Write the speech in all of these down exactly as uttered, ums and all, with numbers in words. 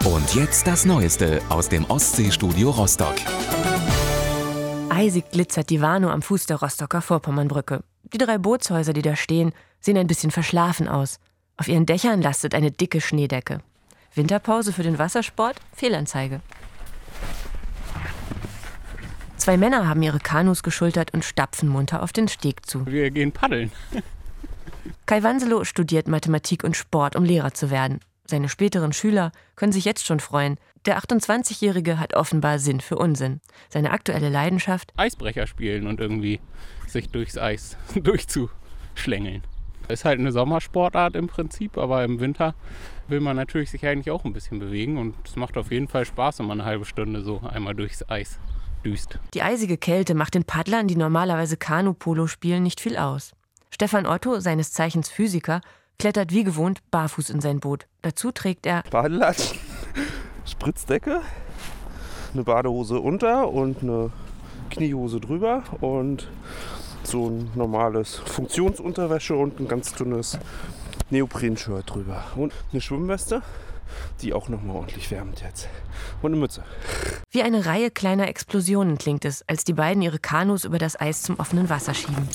Und jetzt das Neueste aus dem Ostseestudio Rostock. Eisig glitzert die Warnow am Fuß der Rostocker Vorpommernbrücke. Die drei Bootshäuser, die da stehen, sehen ein bisschen verschlafen aus. Auf ihren Dächern lastet eine dicke Schneedecke. Winterpause für den Wassersport? Fehlanzeige. Zwei Männer haben ihre Kanus geschultert und stapfen munter auf den Steg zu. Wir gehen paddeln. Kai Wanselow studiert Mathematik und Sport, um Lehrer zu werden. Seine späteren Schüler können sich jetzt schon freuen. Der achtundzwanzigjährige hat offenbar Sinn für Unsinn. Seine aktuelle Leidenschaft? Eisbrecher spielen und irgendwie sich durchs Eis durchzuschlängeln. Ist halt eine Sommersportart im Prinzip, aber im Winter will man natürlich sich eigentlich auch ein bisschen bewegen. Und es macht auf jeden Fall Spaß, wenn man eine halbe Stunde so einmal durchs Eis düst. Die eisige Kälte macht den Paddlern, die normalerweise Kanu-Polo spielen, nicht viel aus. Stefan Otto, seines Zeichens Physiker, klettert wie gewohnt barfuß in sein Boot. Dazu trägt er Badelatschen, Spritzdecke, eine Badehose unter und eine Kniehose drüber und so ein normales Funktionsunterwäsche und ein ganz dünnes Neopren-Shirt drüber. Und eine Schwimmweste, die auch nochmal ordentlich wärmt jetzt. Und eine Mütze. Wie eine Reihe kleiner Explosionen klingt es, als die beiden ihre Kanus über das Eis zum offenen Wasser schieben.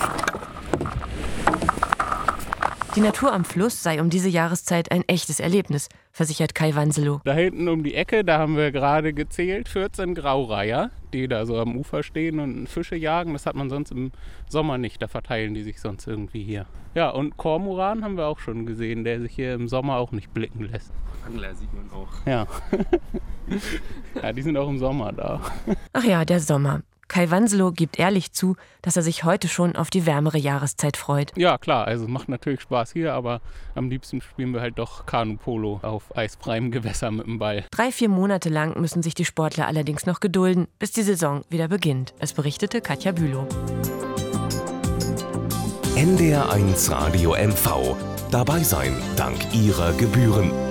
Die Natur am Fluss sei um diese Jahreszeit ein echtes Erlebnis, versichert Kai Wanselow. Da hinten um die Ecke, da haben wir gerade gezählt, vierzehn Graureiher, die da so am Ufer stehen und Fische jagen. Das hat man sonst im Sommer nicht, da verteilen die sich sonst irgendwie hier. Ja, und Kormoran haben wir auch schon gesehen, der sich hier im Sommer auch nicht blicken lässt. Angler sieht man auch. Ja. Ja, die sind auch im Sommer da. Ach ja, der Sommer. Kai Wanselow gibt ehrlich zu, dass er sich heute schon auf die wärmere Jahreszeit freut. Ja, klar, also macht natürlich Spaß hier, aber am liebsten spielen wir halt doch Kanu-Polo auf eisfreiem Gewässer mit dem Ball. Drei, vier Monate lang müssen sich die Sportler allerdings noch gedulden, bis die Saison wieder beginnt. Es berichtete Katja Bülow. N D R eins Radio M V. Dabei sein dank Ihrer Gebühren.